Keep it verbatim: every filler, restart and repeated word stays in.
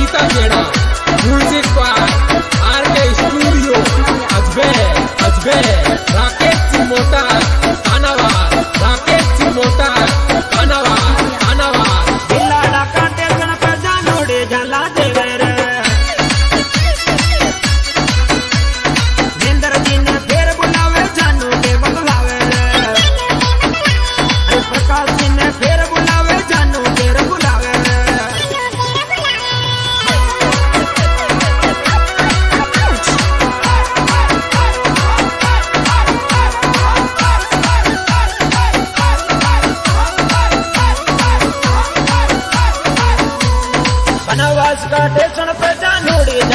गीता गेड़ा म्यूजिक पर RK studio अजबे अजबे राकेश सिंह मोटा कानावार राकेश सिंह मोटा कानावार कानावार बिल्लाड़ा काटे गण पे जानोड़े झला देवे रे जिंदर जी ने फिर बुलावे जानू के बदलावे रे प्रकाश जी ने फिर बुलावे जानू फिर बुलावे बनवास का स्टेशन पे जानोड़ी